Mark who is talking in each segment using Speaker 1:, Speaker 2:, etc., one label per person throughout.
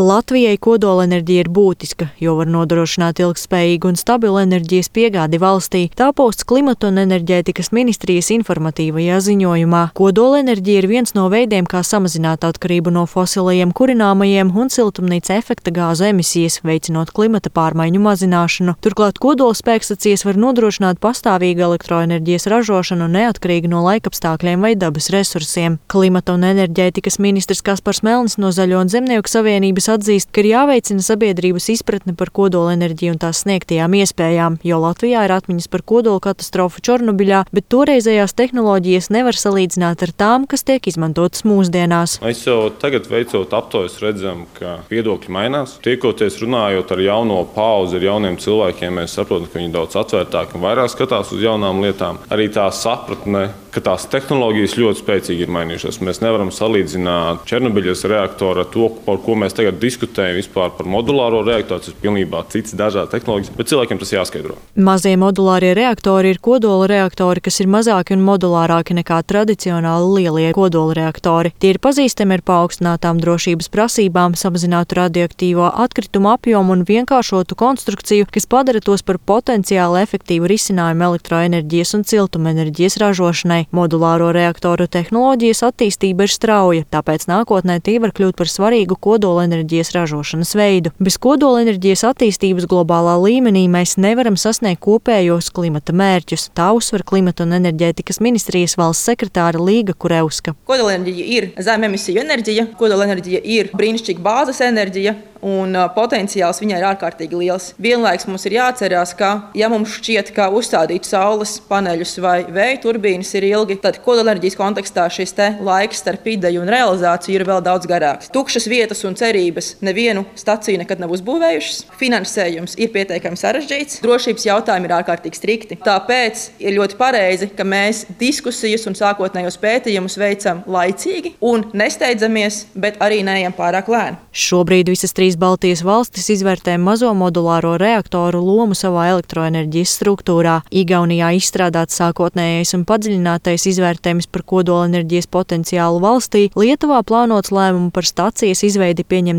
Speaker 1: Latvijai kodolenerģija ir būtiska, jo var nodrošināt ilgtspējīgu un stabilu enerģijas piegādi valstī, tā pausts Klimata un enerģētikas ministrijas informatīvajā ziņojumā. Kodolenerģija ir viens no veidiem, kā samazināt atkarību no fosilajiem kurināmajiem un siltumnīca efekta gāzu emisijas, veicinot klimata pārmaiņu mazināšanu. Turklāt kodola spēkstacijas var nodrošināt pastāvīgu elektroenerģijas ražošanu neatkarīgi no laikapstākļiem vai dabas resursiem. Klimata un enerģētikas ministrs Kaspars Melnis no Zaļo un Zemnieku savienības atzīst, ka ir jāveicina sabiedrības izpratne par kodolenerģiju un tās sniegtajām iespējām, jo Latvijā ir atmiņas par kodola katastrofu Čornobiļā, bet toreizējās tehnoloģijas nevar salīdzināt ar tām, kas tiek izmantotas mūsdienās.
Speaker 2: Mēs jau tagad veicot aptaujas redzam, ka viedokļi mainās. Tiekoties runājot ar jauno paudzi, ar jauniem cilvēkiem, mēs saprotam, ka viņi daudz atvērtāk un vairāk skatās uz jaunām lietām. Arī tā sapratne, ka tās tehnoloģijas ļoti spēcīgi ir mainījušās. Mēs nevaram salīdzināt Černobiļas reaktoru ar to, par ko mēs tagad diskutējam vispār par modulāro reaktoru. Tas ir pilnībā cits dažādas tehnoloģijas, bet cilvēkiem tas jāskaidro.
Speaker 1: Mazie modulārie reaktori ir kodola reaktori, kas ir mazāki un modulārāki nekā tradicionāli lielie kodola reaktori. Tie ir pazīstami ar paaugstinātām drošības prasībām, samazinātu radioaktīvo atkritumu apjomu un vienkāršotu konstrukciju, kas padara tos par potenciāli efektīvu risinājumu elektroenerģijas un siltumenerģijas ražošanai. Modulāro reaktoru tehnoloģijas attīstība ir strauja, tāpēc nākotnē tie var kļūt par svarīgu kodolenerģijas ražošanas veidu. Bez kodolenerģijas attīstības globālā līmenī mēs nevaram sasniegt kopējos klimata mērķus. Tā uzsver Klimata un enerģētikas ministrijas valsts sekretāra Līga Kurevska.
Speaker 3: Kodolenerģija ir zem emisiju enerģija, kodolenerģija ir brīnišķīga bāzes enerģija. Un potenciāls viņai ir ārkārtīgi liels. Vienlaiks mums ir jāatcerās, ka, ja mums šķiet, ka uzstādīt saules paneļus vai vēja turbīnas ir ilgi, tad kodolenerģijas kontekstā šis laiks starp ideju un realizāciju ir vēl daudz garāks. Tukšas vietas un cerības nevienu staciju nekad nav uzbūvējušas. Finansējums ir pietiekami sarežģīts, drošības jautājumi ir ārkārtīgi strikti. Tāpēc ir ļoti pareizi, ka mēs diskusijas un sākotnējos pētījumus veicam laicīgi un nesteidzamies, bet arī neejam pārāk lēni.
Speaker 1: Šobrīd visas trīs Baltijas valstis izvērtē mazo modulāro reaktoru lomu savā elektroenerģijas struktūrā. Igaunijā izstrādāts sākotnējais un padziļinātais izvērtējums par kodolenerģijas potenciālu valstī. Lietuvā plānots lēmumu par stacijas izveidi pieņemt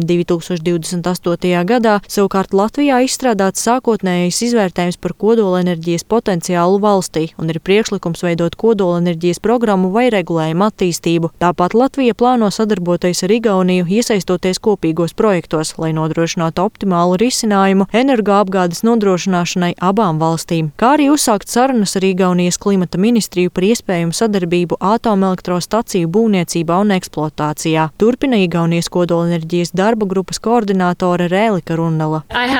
Speaker 1: 2028. gadā, savukārt Latvijā izstrādāts sākotnējais izvērtējums par kodolenerģijas potenciālu valstī un ir priekšlikums veidot kodolenerģijas programmu vai regulējumu attīstību. Tāpat Latvija plāno sadarboties ar Igauniju, iesaistoties kopīgos projektos, lai nodrošinātu optimālu risinājumu energoapgādes nodrošināšanai abām valstīm, kā arī uzsākt sarunas ar Igaunijas klimata ministriju par iespējamu sadarbību atomelektrostaciju būvniecībā un eksploatācijā. Turpina Igaunijas kodolenerģijas darba grupas koordinātore Rēlika Runnela.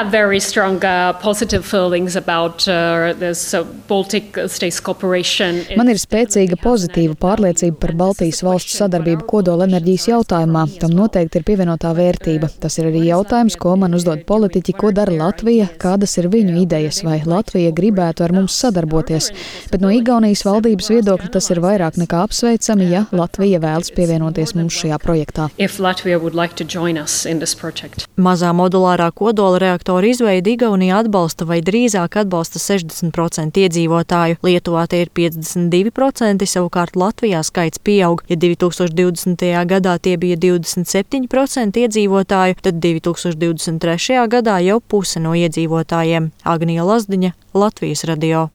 Speaker 4: Man ir spēcīga pozitīva pārliecība par Baltijas valstu sadarbību kodolenerģijas jautājumā. Tam noteikti ir pievienotā vērtība. Tas ir arī jautājums, ko man uzdod politiķi, ko dara Latvija, kādas ir viņu idejas, vai Latvija gribētu ar mums sadarboties. Bet no Igaunijas valdības viedokļa tas ir vairāk nekā apsveicami, ja Latvija vēlas pievienoties mums šajā projektā.
Speaker 1: Mazā modulārā kodola reaktora izveidi Igaunija atbalsta vai drīzāk atbalsta 60% iedzīvotāju. Lietuvā tie ir 52%, savukārt Latvijā skaits pieaug. Ja 2020. gadā tie bija 27% iedzīvotāju, tad 2023. gadā jau puse no iedzīvotājiem. Agnija Lazdiņa, Latvijas radio.